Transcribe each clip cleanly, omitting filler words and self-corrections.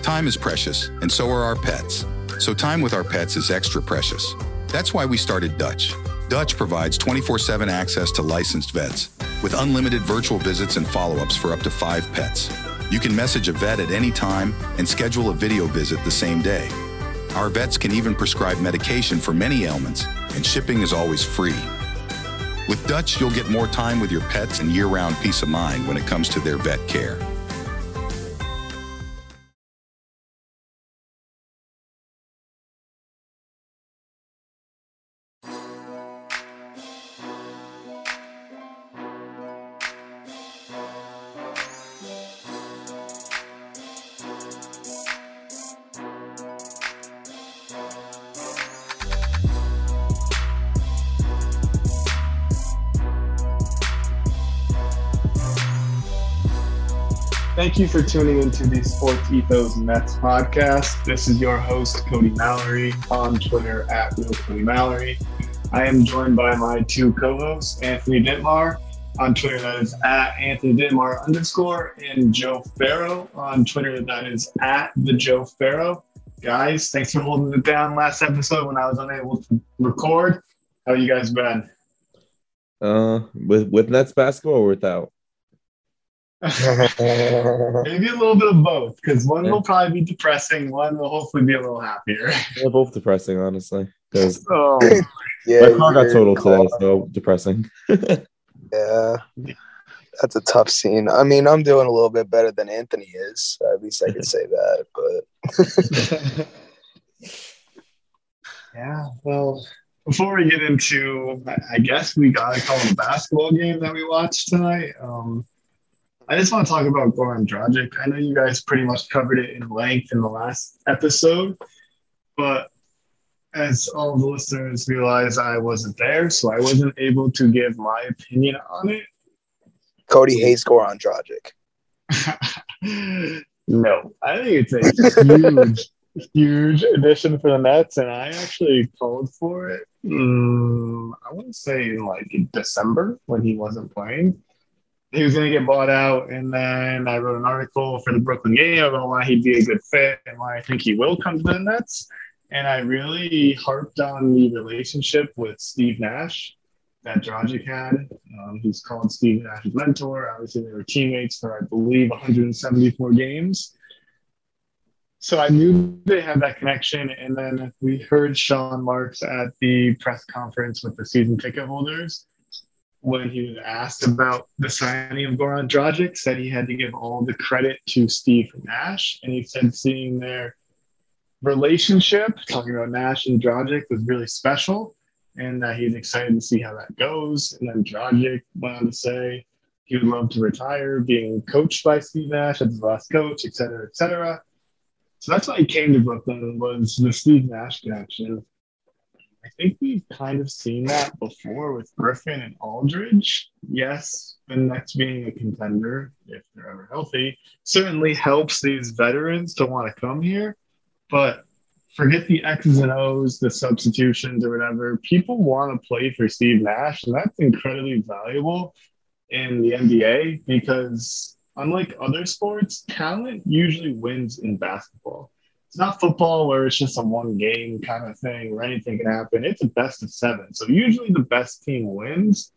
Time is precious, and so are our pets. So time with our pets is extra precious. That's why we started Dutch. Dutch provides 24/7 access to licensed vets with unlimited virtual visits and follow-ups for up to 5 pets. You can message a vet at any time and schedule a video visit the same day. Our vets can even prescribe medication for many ailments, and shipping is always free. With Dutch, you'll get more time with your pets and year-round peace of mind when it comes to their vet care. Thank you for tuning into the Sports Ethos Mets podcast. This is your host, Cody Mallory, on Twitter at RealCodyMallory. I am joined by my 2 co-hosts, Anthony Dittmar, on Twitter that is at @AnthonyDittmar_, and Joe Farrow on Twitter that is at @TheJoeFarrow. Guys, thanks for holding it down last episode when I was unable to record. How you guys been? With Nets basketball or without? Maybe a little bit of both, because one will probably be depressing, one will hopefully be a little happier. They're both depressing, honestly. Because yeah, my car got totaled today, so depressing. Yeah, that's a tough scene. I mean, I'm doing a little bit better than Anthony is. At least I could say that. But yeah, well, before we get into, I guess we gotta call it a basketball game that we watched tonight. I just want to talk about Goran Dragic. I know you guys pretty much covered it in length in the last episode, but as all of the listeners realize, I wasn't there, so I wasn't able to give my opinion on it. Cody hates Goran Dragic. No, I think it's a huge addition for the Nets, and I actually called for it. I want to say in December when he wasn't playing. He was going to get bought out, and then I wrote an article for the Brooklyn game about why he'd be a good fit and why I think he will come to the Nets. And I really harped on the relationship with Steve Nash that Dragic had. He's called Steve Nash's mentor. Obviously, they were teammates for, I believe, 174 games. So I knew they had that connection. And then we heard Sean Marks at the press conference with the season ticket holders when he was asked about the signing of Goran Dragic, said he had to give all the credit to Steve Nash. And he said seeing their relationship, talking about Nash and Dragic, was really special, and that he's excited to see how that goes. And then Dragic went on to say he would love to retire being coached by Steve Nash as his last coach, et cetera, et cetera. So that's why he came to Brooklyn, was the Steve Nash connection. I think we've kind of seen that before with Griffin and Aldridge. Yes, the Nets being a contender, if they're ever healthy, certainly helps these veterans to want to come here. But forget the X's and O's, the substitutions or whatever. People want to play for Steve Nash, and that's incredibly valuable in the NBA because unlike other sports, talent usually wins in basketball. It's not football where it's just a one game kind of thing where anything can happen. It's a best of 7. So usually the best team wins,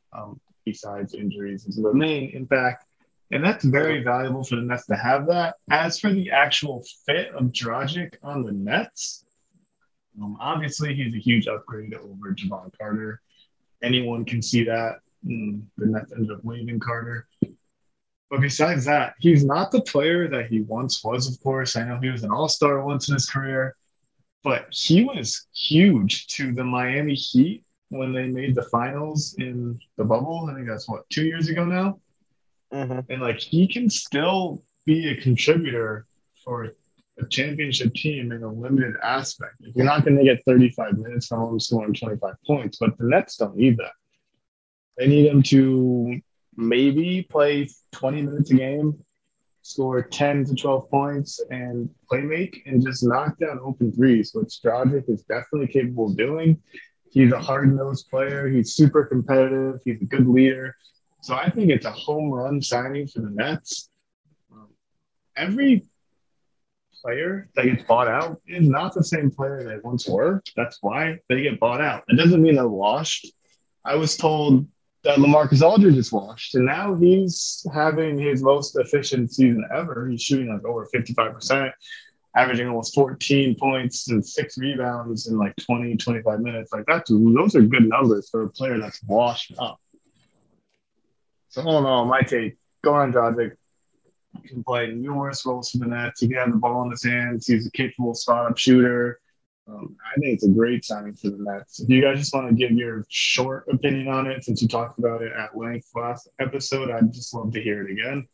besides injuries is the main impact. And that's very valuable for the Nets to have that. As for the actual fit of Dragic on the Nets, obviously he's a huge upgrade over Jevon Carter. Anyone can see that. The Nets ended up waiving Carter. But besides that, he's not the player that he once was, of course. I know he was an all-star once in his career, but he was huge to the Miami Heat when they made the finals in the bubble. I think that's, 2 years ago now? Mm-hmm. And, he can still be a contributor for a championship team in a limited aspect. You're not going to get 35 minutes from him scoring 25 points, but the Nets don't need that. They need him to maybe play 20 minutes a game, score 10 to 12 points, and play make, and just knock down open threes, which Dragic is definitely capable of doing. He's a hard-nosed player. He's super competitive. He's a good leader. So I think it's a home run signing for the Nets. Every player that gets bought out is not the same player they once were. That's why they get bought out. It doesn't mean they're washed. I was told that LaMarcus Aldridge is washed, and now he's having his most efficient season ever. He's shooting like over 55%, averaging almost 14 points and 6 rebounds in like 20, 25 minutes. Like those are good numbers for a player that's washed up. So all in all, my take, Goran Dragic can play numerous roles for the Nets. He can have the ball in his hands. He's a capable spot-up shooter. I think it's a great signing for the Nets. If you guys just want to give your short opinion on it, since you talked about it at length last episode, I'd just love to hear it again.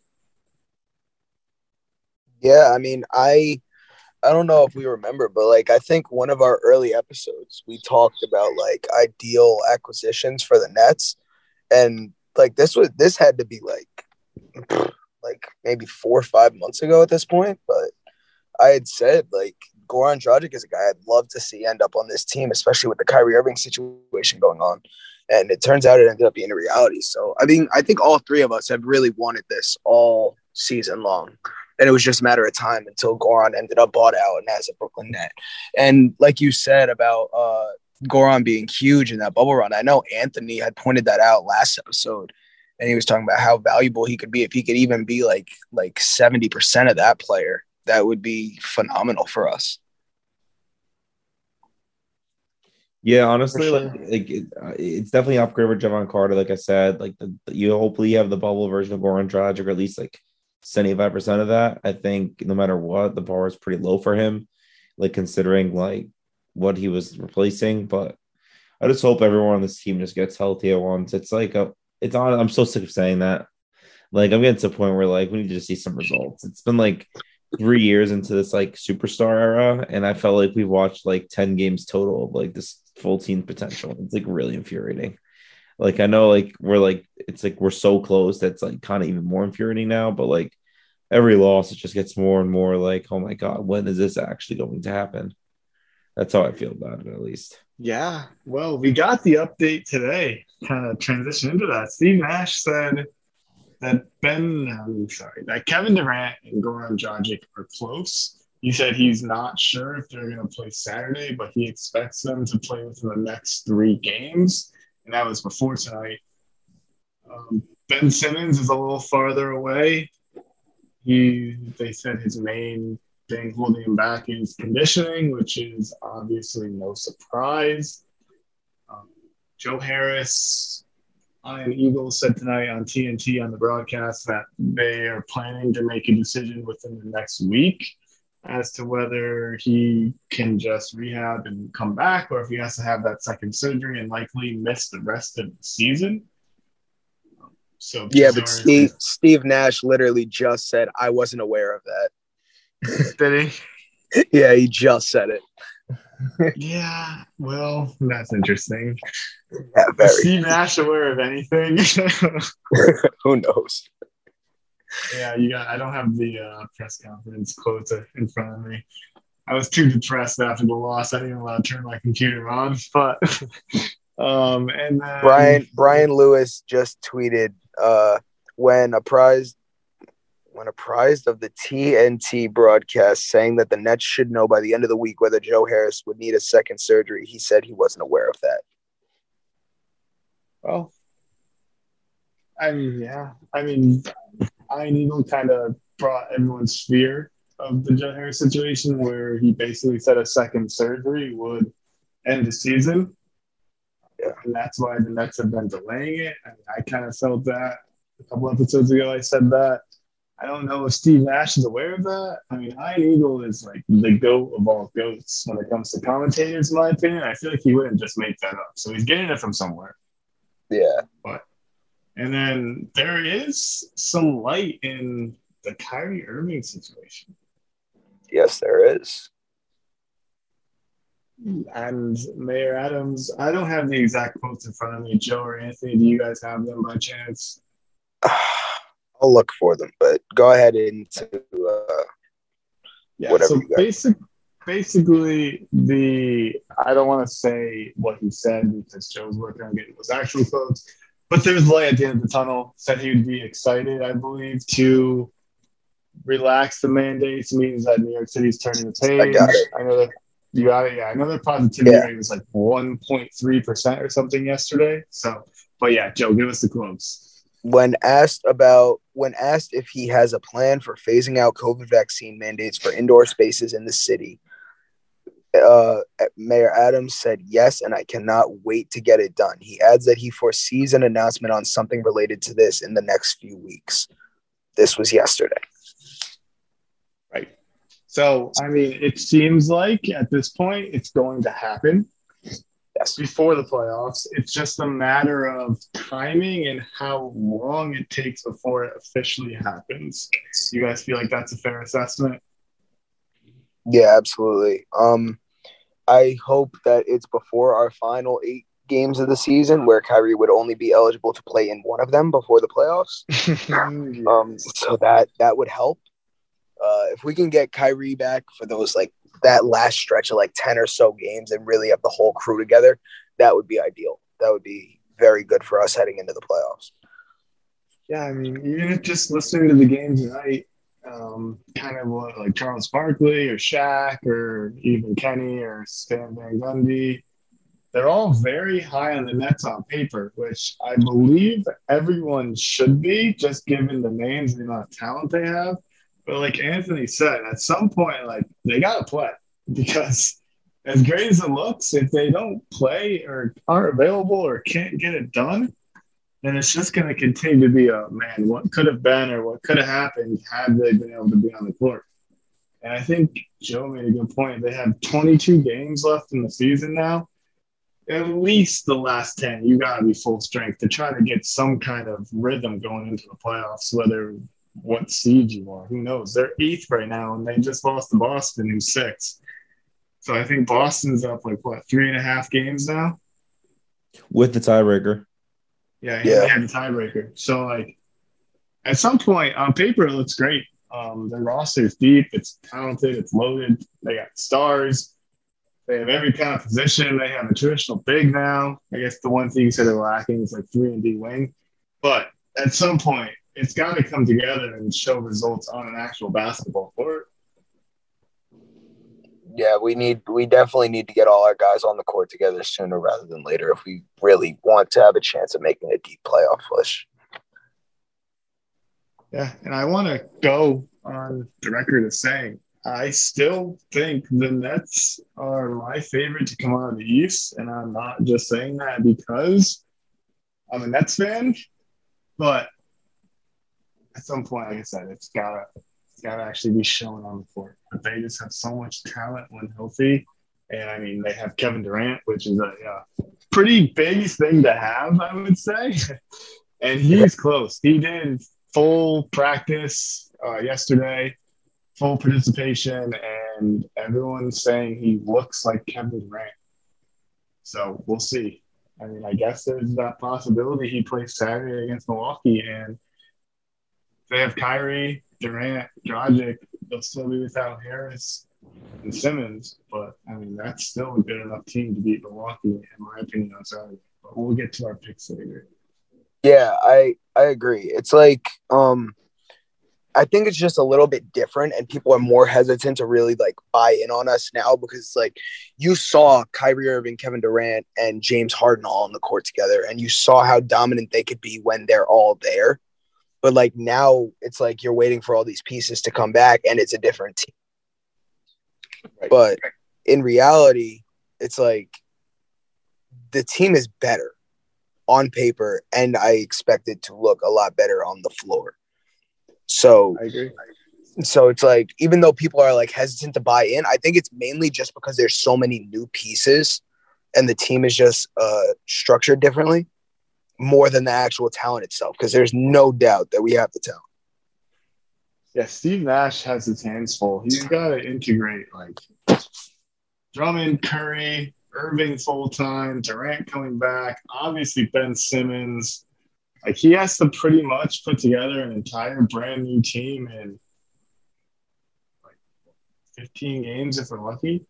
Yeah, I mean, I don't know if we remember, but like I think one of our early episodes we talked about like ideal acquisitions for the Nets, and like this had to be like maybe 4 or 5 months ago at this point. But I had said like Goran Dragic is a guy I'd love to see end up on this team, especially with the Kyrie Irving situation going on. And it turns out it ended up being a reality. So I mean, I think all three of us have really wanted this all season long. And it was just a matter of time until Goran ended up bought out and as a Brooklyn Net. And like you said about Goran being huge in that bubble run, I know Anthony had pointed that out last episode. And he was talking about how valuable he could be if he could even be like 70% of that player. That would be phenomenal for us. Yeah, honestly, sure. it's definitely an upgrade with Javon Carter. Like I said, like you hopefully have the bubble version of Goran Dragic, or at least like 75% of that. I think no matter what, the bar is pretty low for him, like considering like what he was replacing. But I just hope everyone on this team just gets healthy at once. It's like I'm so sick of saying that. Like I'm getting to the point where like we need to see some results. It's been like 3 years into this like superstar era, and I felt like we watched like 10 games total of like this full team potential. It's like really infuriating. Like I know like it's like we're so close that's like kind of even more infuriating now, but like every loss it just gets more and more like, oh my God, when is this actually going to happen? That's how I feel about it, at least. Yeah, well, we got the update today. Kind of transition into that. Steve Nash said that that Kevin Durant and Goran Dragic are close. He said he's not sure if they're going to play Saturday, but he expects them to play within the next 3 games, and that was before tonight. Ben Simmons is a little farther away. They said his main thing holding him back is conditioning, which is obviously no surprise. Joe Harris, Ian Eagles said tonight on TNT on the broadcast that they are planning to make a decision within the next week as to whether he can just rehab and come back, or if he has to have that second surgery and likely miss the rest of the season. So yeah, but Steve Nash literally just said, I wasn't aware of that. Did he? Yeah, he just said it. Yeah, well, that's interesting. Yeah, Is Steve Nash aware of anything? Who knows? Yeah, I don't have the press conference quotes in front of me. I was too depressed after the loss. I didn't even want to turn my computer on. But and then Brian Lewis just tweeted when apprised of the TNT broadcast saying that the Nets should know by the end of the week whether Joe Harris would need a second surgery. He said he wasn't aware of that. Well, Ian Eagle kind of brought everyone's fear of the Joe Harris situation, where he basically said a second surgery would end the season. Yeah, and that's why the Nets have been delaying it. I kind of felt that a couple episodes ago. I said that. I don't know if Steve Nash is aware of that. I mean, Ian Eagle is like the GOAT of all GOATs when it comes to commentators, in my opinion. I feel like he wouldn't just make that up. So he's getting it from somewhere. Yeah. And then there is some light in the Kyrie Irving situation. Yes, there is. And Mayor Adams, I don't have the exact quotes in front of me. Joe or Anthony, do you guys have them by chance? I'll look for them, but go ahead into whatever. So basically, I don't want to say what he said because Joe's working on getting those actual quotes, but there's light at the end of the tunnel. Said he would be excited, I believe, to relax the mandates means that New York City's turning the page. I got it. I know that you got it. Yeah, I know their positivity Yeah. rate was like 1.3% or something yesterday. So, but yeah, Joe, give us the quotes. When asked if he has a plan for phasing out COVID vaccine mandates for indoor spaces in the city, Mayor Adams said yes, and I cannot wait to get it done. He adds that he foresees an announcement on something related to this in the next few weeks. This was yesterday. Right. So, I mean, it seems like at this point it's going to happen. Yes. Before the playoffs. It's just a matter of timing and how long it takes before it officially happens. You guys feel like that's a fair assessment? Yeah, absolutely. I hope that it's before our final 8 games of the season, where Kyrie would only be eligible to play in one of them before the playoffs. So that would help. If we can get Kyrie back for those that last stretch of 10 or so games and really have the whole crew together, that would be ideal. That would be very good for us heading into the playoffs. Yeah, I mean, even if just listening to the games tonight, kind of like Charles Barkley or Shaq or even Kenny or Stan Van Gundy, they're all very high on the Nets on paper, which I believe everyone should be, just given the names and the amount of talent they have. But like Anthony said, at some point, they got to play, because as great as it looks, if they don't play or aren't available or can't get it done, then it's just going to continue to be what could have been or what could have happened had they been able to be on the court. And I think Joe made a good point. They have 22 games left in the season now. At least the last 10, you got to be full strength to try to get some kind of rhythm going into the playoffs, whether what seed you are. Who knows? They're 8th right now, and they just lost to Boston, who's 6th. So I think Boston's up 3.5 games now? With the tiebreaker. Yeah, they had the tiebreaker. So, at some point, on paper, it looks great. Their roster's deep. It's talented. It's loaded. They got stars. They have every kind of position. They have a traditional big now. I guess the one thing you said they're lacking is 3-and-D wing. But at some point, it's got to come together and show results on an actual basketball court. Yeah, we definitely need to get all our guys on the court together sooner rather than later if we really want to have a chance of making a deep playoff push. Yeah, and I want to go on the record as saying I still think the Nets are my favorite to come out of the East, and I'm not just saying that because I'm a Nets fan, but at some point, like I said, it's gotta actually be shown on the court. But they just have so much talent when healthy, and I mean they have Kevin Durant, which is a pretty big thing to have, I would say. And he's close. He did full practice yesterday, full participation, and everyone's saying he looks like Kevin Durant. So we'll see. I mean, I guess there's that possibility he plays Saturday against Milwaukee, and they have Kyrie, Durant, Dragic. They'll still be without Harris and Simmons, but I mean that's still a good enough team to beat Milwaukee, in my opinion, on Saturday. But we'll get to our picks later. Yeah, I agree. It's I think it's just a little bit different, and people are more hesitant to really buy in on us now because you saw Kyrie Irving, Kevin Durant, and James Harden all on the court together, and you saw how dominant they could be when they're all there. But now it's you're waiting for all these pieces to come back, and it's a different team. Right. But in reality, it's the team is better on paper, and I expect it to look a lot better on the floor. So I agree. So it's even though people are hesitant to buy in, I think it's mainly just because there's so many new pieces, and the team is just structured differently, more than the actual talent itself, because there's no doubt that we have the talent. Yeah, Steve Nash has his hands full. He's got to integrate Drummond, Curry, Irving full-time, Durant coming back, obviously Ben Simmons. He has to pretty much put together an entire brand new team in 15 games if we're lucky.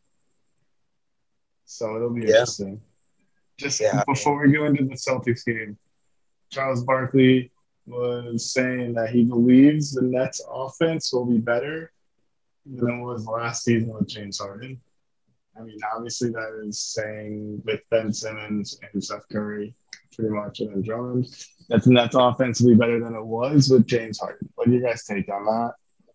So it'll be interesting. Before we go into the Celtics game, Charles Barkley was saying that he believes the Nets offense will be better than it was last season with James Harden. I mean, obviously that is saying with Ben Simmons and Seth Curry pretty much, and then Drummond, that the Nets offense will be better than it was with James Harden. What do you guys take on that?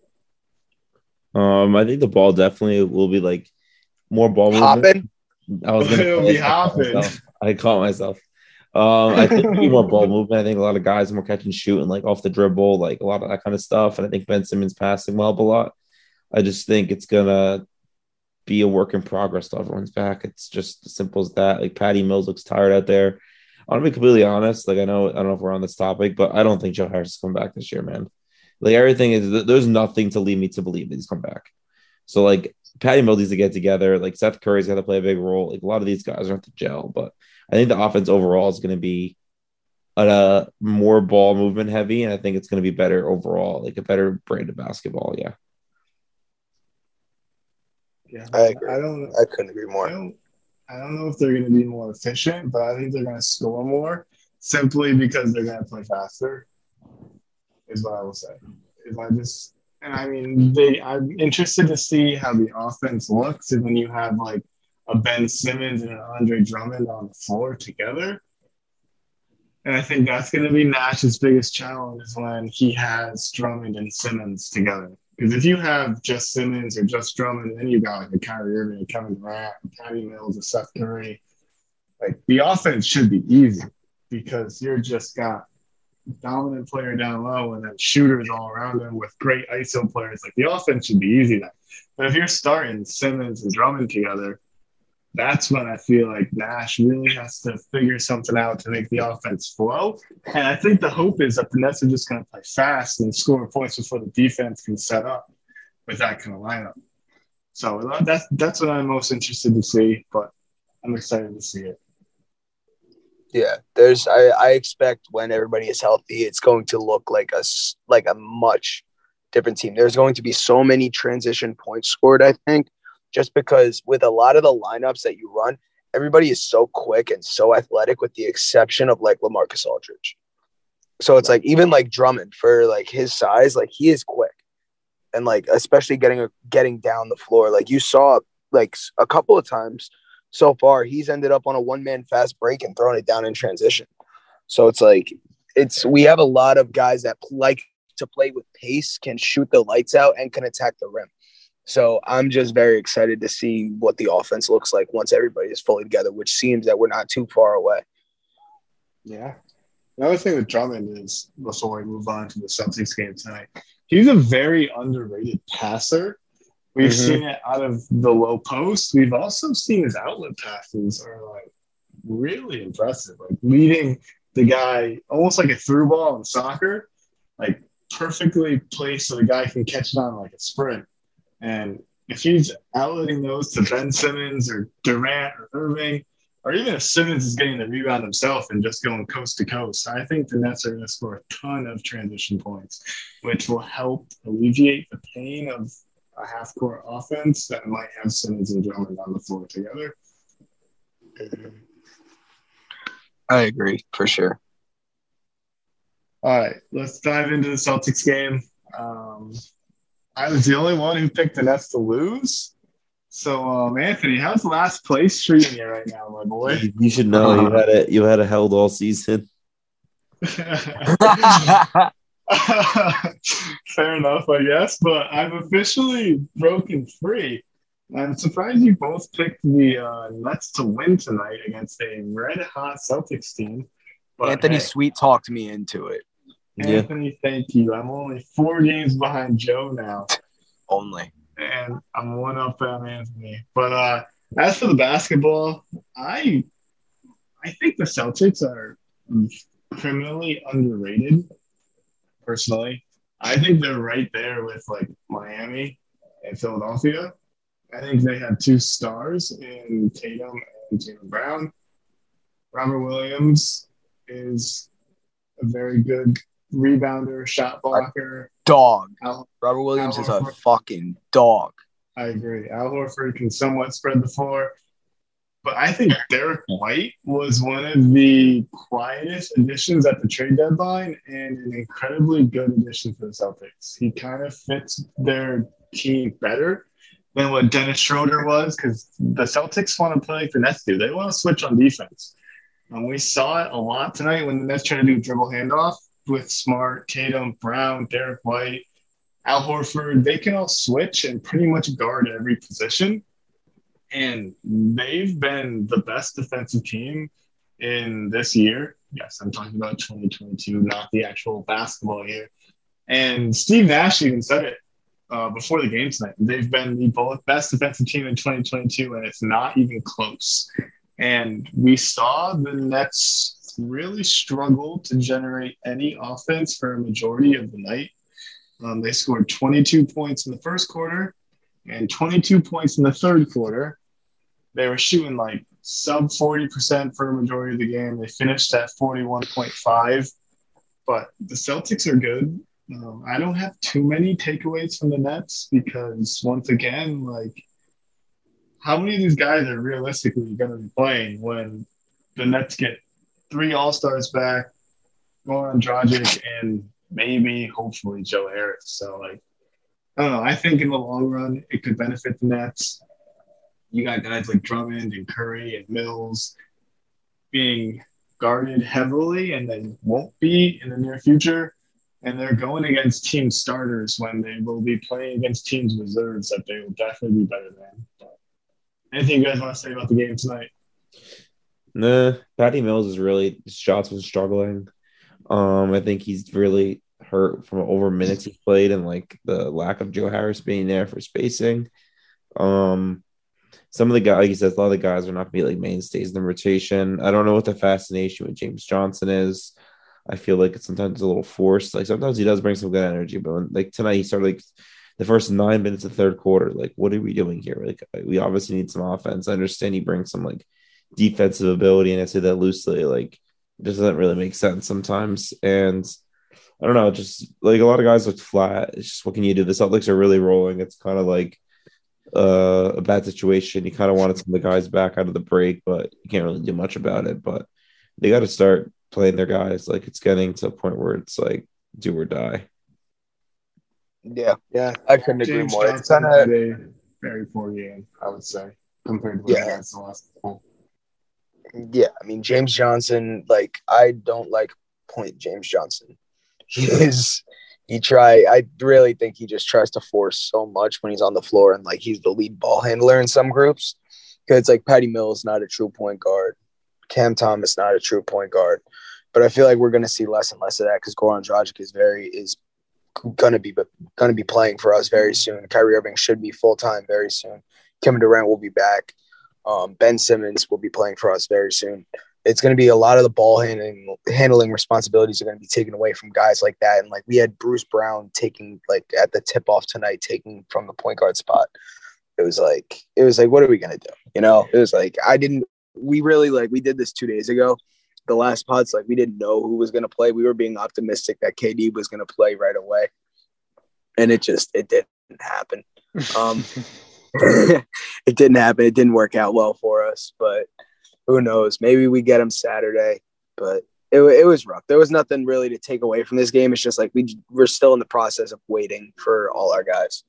I think the ball definitely will be like more ball movement. Hopping. I was gonna It'll say, be hopping. I caught myself. I think it'll be more ball movement. I think a lot of guys more catch and shoot and like off the dribble, like a lot of that kind of stuff. And I think Ben Simmons passing will help a lot. I just think it's gonna be a work in progress till everyone's back. It's just as simple as that. Like Patty Mills looks tired out there. I want to be completely honest. Like I don't know if we're on this topic, but I don't think Joe Harris is coming back this year, man. Like everything is, there's nothing to lead me to believe that he's come back. So like Patty Mills needs to get together. Like Seth Curry's got to play a big role. Like a lot of these guys are at the gel, but I think the offense overall is going to be more ball movement heavy, and I think it's going to be better overall, like a better brand of basketball. Yeah. Yeah, I agree. I couldn't agree more. I don't know if they're going to be more efficient, but I think they're going to score more simply because they're going to play faster. Is what I will say. I'm interested to see how the offense looks, and when you have like a Ben Simmons and an Andre Drummond on the floor together. And I think that's going to be Nash's biggest challenge is when he has Drummond and Simmons together. Because if you have just Simmons or just Drummond, then you got like a Kyrie Irving, a Kevin Durant, a Patty Mills, a Seth Curry. Like the offense should be easy because you're just got dominant player down low and then shooters all around him with great ISO players. Like the offense should be easy then. But if you're starting Simmons and Drummond together, that's when I feel like Nash really has to figure something out to make the offense flow. And I think the hope is that the Nets are just going to play fast and score points before the defense can set up with that kind of lineup. So that's what I'm most interested to see, but I'm excited to see it. Yeah, I expect when everybody is healthy, it's going to look like a much different team. There's going to be so many transition points scored, I think. Just because with a lot of the lineups that you run, everybody is so quick and so athletic with the exception of like LaMarcus Aldridge. So it's like even like Drummond for like his size, like he is quick. And like especially getting down the floor. Like you saw like a couple of times so far, he's ended up on a one-man fast break and throwing it down in transition. So it's like we have a lot of guys that like to play with pace, can shoot the lights out, and can attack the rim. So I'm just very excited to see what the offense looks like once everybody is fully together, which seems that we're not too far away. Yeah. Another thing with Drummond is, before we move on to the Celtics game tonight, he's a very underrated passer. We've seen it out of the low post. We've also seen his outlet passes are like really impressive, like leading the guy almost like a through ball in soccer, like perfectly placed so the guy can catch it on like a sprint. And if he's outletting those to Ben Simmons or Durant or Irving, or even if Simmons is getting the rebound himself and just going coast to coast, I think the Nets are going to score a ton of transition points, which will help alleviate the pain of a half-court offense that might have Simmons and Drummond on the floor together. I agree, for sure. All right, let's dive into the Celtics game. I was the only one who picked the Nets to lose. So, Anthony, how's last place treating you right now, my boy? You should know you had a held all season. Fair enough, I guess, but I've officially broken free. I'm surprised you both picked the Nets to win tonight against a red-hot Celtics team. But Anthony sweet talked me into it. Anthony, thank you. I'm only 4 games behind Joe now. Only. And I'm one up on Anthony. But as for the basketball, I think the Celtics are criminally underrated, personally. I think they're right there with like Miami and Philadelphia. I think they have 2 stars in Tatum and Jaylen Brown. Robert Williams is a very good rebounder, shot blocker. Dog. Robert Williams is a fucking dog. I agree. Al Horford can somewhat spread the floor. But I think Derek White was one of the quietest additions at the trade deadline and an incredibly good addition for the Celtics. He kind of fits their team better than what Dennis Schroeder was, because the Celtics want to play like the Nets do. They want to switch on defense. And we saw it a lot tonight when the Nets tried to do a dribble handoff with Smart, Tatum, Brown, Derek White, Al Horford. They can all switch and pretty much guard every position. And they've been the best defensive team in this year. Yes, I'm talking about 2022, not the actual basketball year. And Steve Nash even said it before the game tonight. They've been the best defensive team in 2022, and it's not even close. And we saw the Nets really struggle to generate any offense for a majority of the night. They scored 22 points in the first quarter and 22 points in the third quarter. They were shooting like sub 40% for a majority of the game. They finished at 41.5. But the Celtics are good. I don't have too many takeaways from the Nets because, once again, like, how many of these guys are realistically going to be playing when the Nets get 3 All-Stars back, Goran Dragic, and maybe, hopefully, Joe Harris? So, like, I don't know. I think in the long run, it could benefit the Nets. You got guys like Drummond and Curry and Mills being guarded heavily, and they won't be in the near future. And they're going against team starters when they will be playing against teams reserves that they will definitely be better than. But anything you guys want to say about the game tonight? Nah, Patty Mills is really – his shots was struggling. I think he's really hurt from over minutes he's played and, like, the lack of Joe Harris being there for spacing. Some of the guys, like you said, a lot of the guys are not going to be, like, mainstays in the rotation. I don't know what the fascination with James Johnson is. I feel like it's sometimes a little forced. Like, sometimes he does bring some good energy, but when, like, tonight he started, like, the first 9 minutes of the third quarter. Like, what are we doing here? Like, we obviously need some offense. I understand he brings some, like, defensive ability, and I say that loosely. Like, it just doesn't really make sense sometimes. And I don't know, just, like, a lot of guys look flat. It's just, what can you do? The Celtics are really rolling. It's kind of like a bad situation. You kind of wanted some of the guys back out of the break, but you can't really do much about it. But they got to start playing their guys. Like, it's getting to a point where it's like do or die. Yeah, I couldn't agree James more. Johnson had a very poor game, I would say, compared to what he has the last couple. Yeah, I mean, James Johnson, like, I don't like point James Johnson. I really think he just tries to force so much when he's on the floor, and, like, he's the lead ball handler in some groups. Because it's like Patty Mills not a true point guard. Cam Thomas not a true point guard. But I feel like we're going to see less and less of that because Goran Dragic is going to be playing for us very soon. Kyrie Irving should be full-time very soon. Kevin Durant will be back. Ben Simmons will be playing for us very soon. It's going to be a lot of the ball handling responsibilities are going to be taken away from guys like that. And, like, we had Bruce Brown taking, like, at the tip-off tonight, taking from the point guard spot. It was like, what are we going to do? You know, it was like, we did this 2 days ago. The last pods, like, we didn't know who was going to play. We were being optimistic that KD was going to play right away. And it didn't happen. It didn't happen. It didn't work out well for us, but who knows? Maybe we get him Saturday, but it was rough. There was nothing really to take away from this game. It's just like we're still in the process of waiting for all our guys.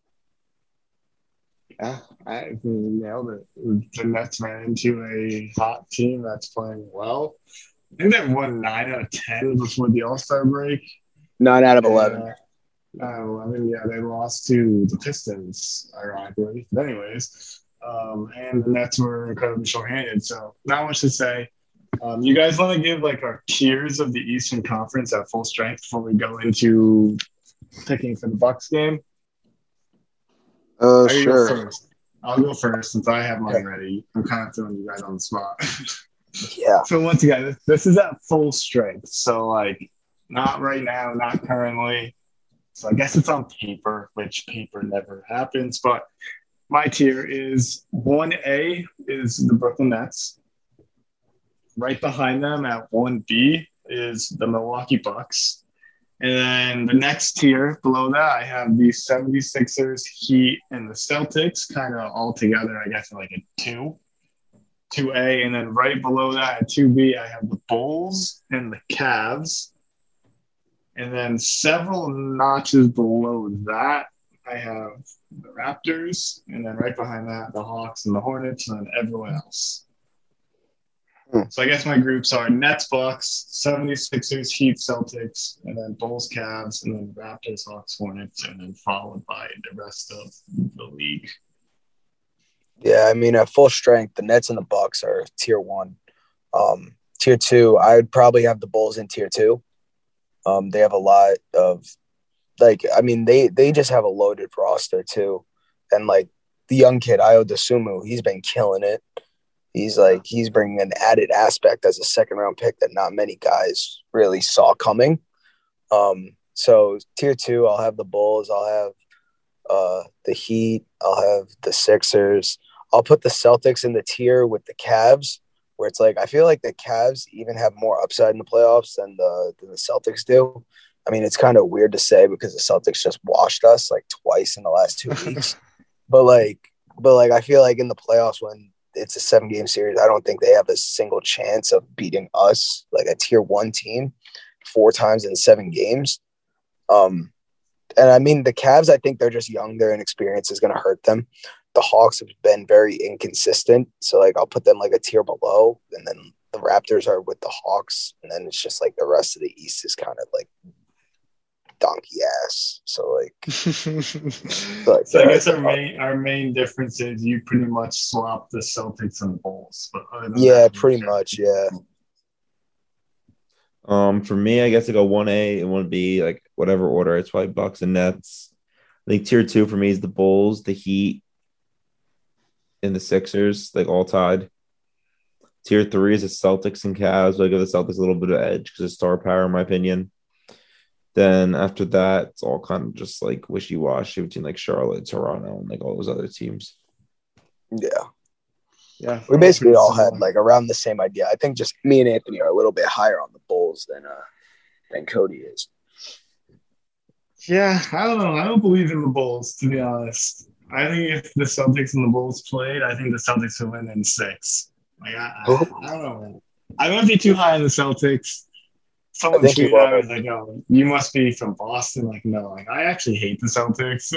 Yeah, I think you nailed it. The Nets ran into a hot team that's playing well. I think they won 9 out of 10 before the All-Star break. 9 out of 11. 11, yeah, they lost to the Pistons, ironically. But anyways, and the Nets were incredibly short-handed, so not much to say. You guys want to give, like, our tiers of the Eastern Conference at full strength before we go into picking for the Bucks game? Sure. I'll go first since I have mine ready. I'm kind of throwing you guys on the spot. Yeah. So once again, this is at full strength. So, like, not right now, not currently. So I guess it's on paper, which paper never happens. But my tier is 1A is the Brooklyn Nets. Right behind them at 1B is the Milwaukee Bucks. And then the next tier below that, I have the 76ers, Heat, and the Celtics kind of all together, I guess, like a 2. 2A, and then right below that at 2B, I have the Bulls and the Cavs. And then several notches below that, I have the Raptors, and then right behind that, the Hawks and the Hornets, and then everyone else. So I guess my groups are Nets, Bucks, 76ers, Heat, Celtics, and then Bulls, Cavs, and then Raptors, Hawks, Hornets, and then followed by the rest of the league. Yeah, I mean, at full strength, the Nets and the Bucks are tier 1. Tier 2, I would probably have the Bulls in tier 2. They have a lot of, like, I mean, they just have a loaded roster too. And, like, the young kid, Ayo Dosunmu, he's been killing it. He's bringing an added aspect as a second-round pick that not many guys really saw coming. So tier 2, I'll have the Bulls. I'll have the Heat. I'll have the Sixers. I'll put the Celtics in the tier with the Cavs, where it's like I feel like the Cavs even have more upside in the playoffs than the Celtics do. I mean, it's kind of weird to say because the Celtics just washed us like twice in the last 2 weeks. But I feel like in the playoffs when it's a 7-game series, I don't think they have a single chance of beating us, like a tier 1 team, 4 times in 7 games. And I mean, the Cavs, I think they're just young. Their inexperience is going to hurt them. The Hawks have been very inconsistent. So, like, I'll put them like a tier below. And then the Raptors are with the Hawks. And then it's just like the rest of the East is kind of like donkey ass. So, like, so I guess our main difference is you pretty much swap the Celtics and the Bulls. But pretty much, yeah. For me, I guess I go 1A and 1B, like whatever order. It's probably Bucks and Nets. I think tier 2 for me is the Bulls, the Heat, and the Sixers, like all tied. Tier 3 is the Celtics and Cavs. But I give the Celtics a little bit of edge because of star power, in my opinion. Then after that, it's all kind of just like wishy-washy between like Charlotte, Toronto, and like all those other teams. Yeah, we basically all had like around the same idea. I think just me and Anthony are a little bit higher on the Bulls than Cody is. Yeah, I don't know. I don't believe in the Bulls, to be honest. I think if the Celtics and the Bulls played, I think the Celtics would win in 6. Like I don't know. I wouldn't be too high on the Celtics. Someone tweeted at me like, "Oh, you must be from Boston." Like, no, like I actually hate the Celtics.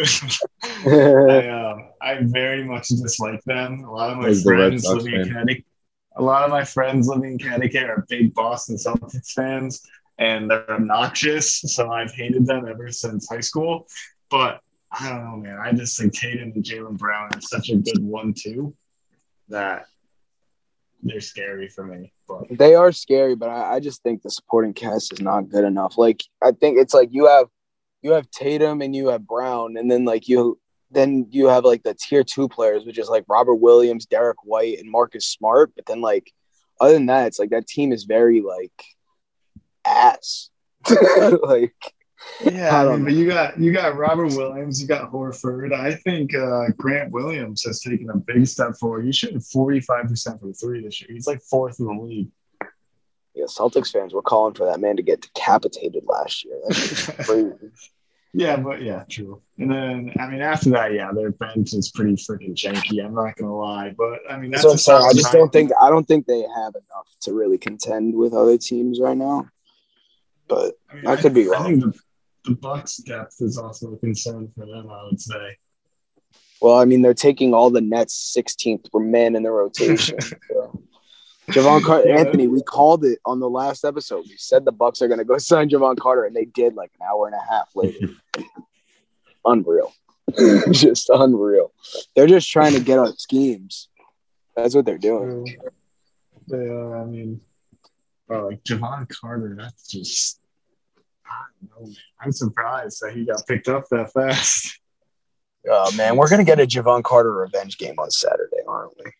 I very much dislike them. A lot of my friends living in Connecticut. A lot of my friends living in Connecticut are big Boston Celtics fans, and they're obnoxious. So I've hated them ever since high school. But I don't know, man. I just think Tatum and Jaylen Brown are such a good 1-2 that they're scary for me. But they are scary, but I just think the supporting cast is not good enough. Like I think it's like you have Tatum and you have Brown, and then like you have like the tier 2 players, which is like Robert Williams, Derek White, and Marcus Smart. But then like other than that, it's like that team is very like ass. Like yeah, but you got Robert Williams, you got Horford. I think Grant Williams has taken a big step forward. He shot 45% from 3 this year. He's like 4th in the league. Yeah, Celtics fans were calling for that man to get decapitated last year. That's crazy. Yeah, true. And then I mean after that, yeah, their bench is pretty freaking janky. I'm not gonna lie, but I mean that's what I'm saying. I don't think they have enough to really contend with other teams right now. But I mean, I could be wrong. I think the Bucks' depth is also a concern for them, I would say. Well, I mean, they're taking all the Nets' 16th men in the rotation. So. Javon Carter, Anthony, we called it on the last episode. We said the Bucks are going to go sign Javon Carter, and they did like an hour and a half later. Unreal. Just unreal. They're just trying to get on schemes. That's what they're doing. They are. I mean, like Javon Carter, that's just – I don't know, man. I'm surprised that he got picked up that fast. Oh, man, we're going to get a Javon Carter revenge game on Saturday, aren't we?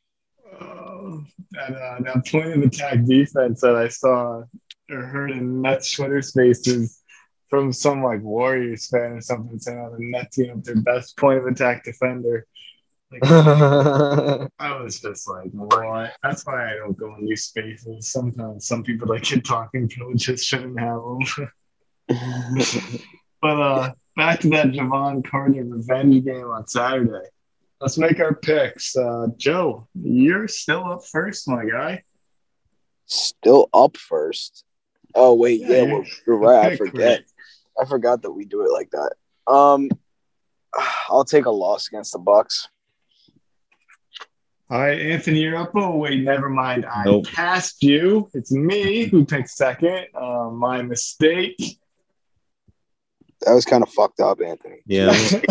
That point of attack defense that I saw or heard in Nets Twitter spaces from some like Warriors fan or something saying how the Nets up their best point of attack defender. Like, I was just like, what? That's why I don't go in these spaces. Sometimes some people that get talking privileges shouldn't have them. But back to that Javon Carter revenge game on Saturday. Let's make our picks. Joe, you're still up first, my guy. Still up first. Oh wait, yeah, you're right. I forgot that we do it like that. I'll take a loss against the Bucks. All right, Anthony, you're up. Oh wait, never mind. I passed you. It's me who picked second. My mistake. That was kind of fucked up, Anthony. Yeah.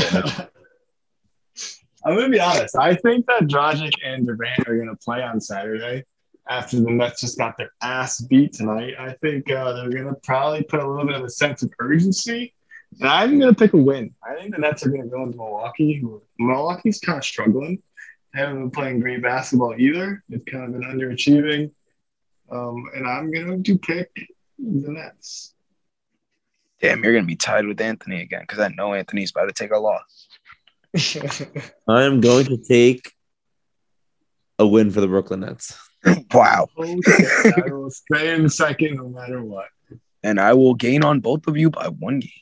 I'm gonna be honest. I think that Dragic and Durant are gonna play on Saturday after the Nets just got their ass beat tonight. I think they're gonna probably put a little bit of a sense of urgency, and I'm gonna pick a win. I think the Nets are gonna go into Milwaukee. Milwaukee's kind of struggling. They haven't been playing great basketball either. They've kind of been underachieving, and I'm going to pick the Nets. Damn, you're going to be tied with Anthony again because I know Anthony's about to take a loss. I am going to take a win for the Brooklyn Nets. Wow. Okay, I will stay in second no matter what. And I will gain on both of you by 1 game.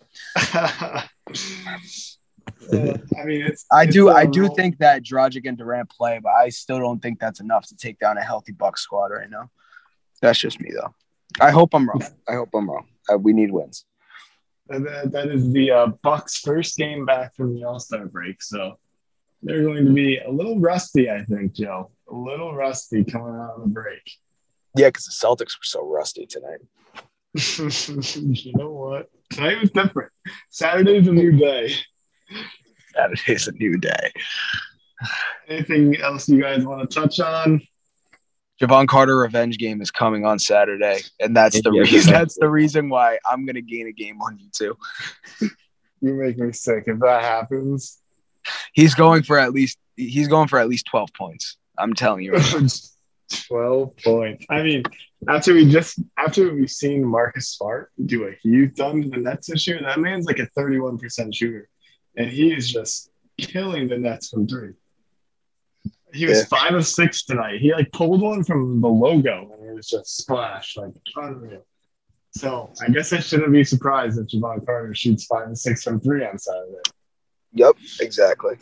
I do think that Dragic and Durant play, but I still don't think that's enough to take down a healthy Bucks squad right now. That's just me, though. I hope I'm wrong. We need wins. That is the Bucks' first game back from the All-Star break, so they're going to be a little rusty, I think, Joe. A little rusty coming out of the break. Yeah, because the Celtics were so rusty tonight. You know what? Tonight was different. Saturday's a new day. Saturday's a new day. Anything else you guys want to touch on? Javon Carter revenge game is coming on Saturday, and that's the reason. That's the reason why I'm going to gain a game on you too. You make me sick if that happens. He's going for at least 12 points. I'm telling you. 12 points. I mean, after we've seen Marcus Smart do a huge thumb to the Nets this year, that man's like a 31% shooter. And he is just killing the Nets from three. He was 5 of 6 tonight. He pulled one from the logo and it was just splash, unreal. So I guess I shouldn't be surprised if Javon Carter shoots 5 of 6 from 3 on Saturday. Yep, exactly.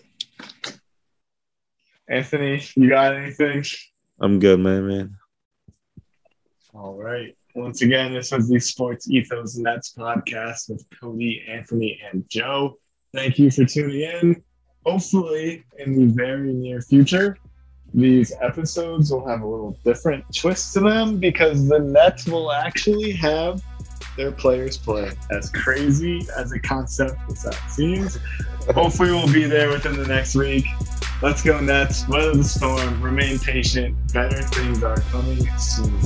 Anthony, you got anything? I'm good, man. All right. Once again, this was the Sports Ethos Nets podcast with Cody, Anthony, and Joe. Thank you for tuning in. Hopefully, in the very near future, these episodes will have a little different twist to them because the Nets will actually have their players play. As crazy as a concept as that seems, hopefully we'll be there within the next week. Let's go Nets. Weather the storm. Remain patient. Better things are coming soon.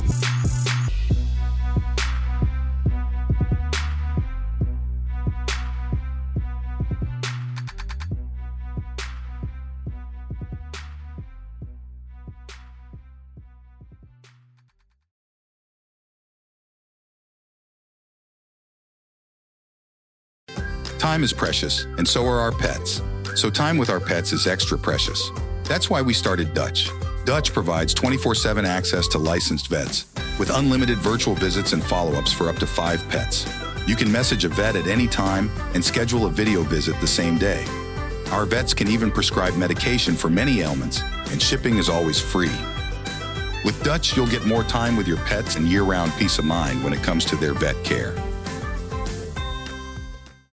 Time is precious, and so are our pets. So time with our pets is extra precious. That's why we started Dutch. Dutch provides 24/7 access to licensed vets with unlimited virtual visits and follow-ups for up to 5 pets. You can message a vet at any time and schedule a video visit the same day. Our vets can even prescribe medication for many ailments, and shipping is always free. With Dutch, you'll get more time with your pets and year-round peace of mind when it comes to their vet care.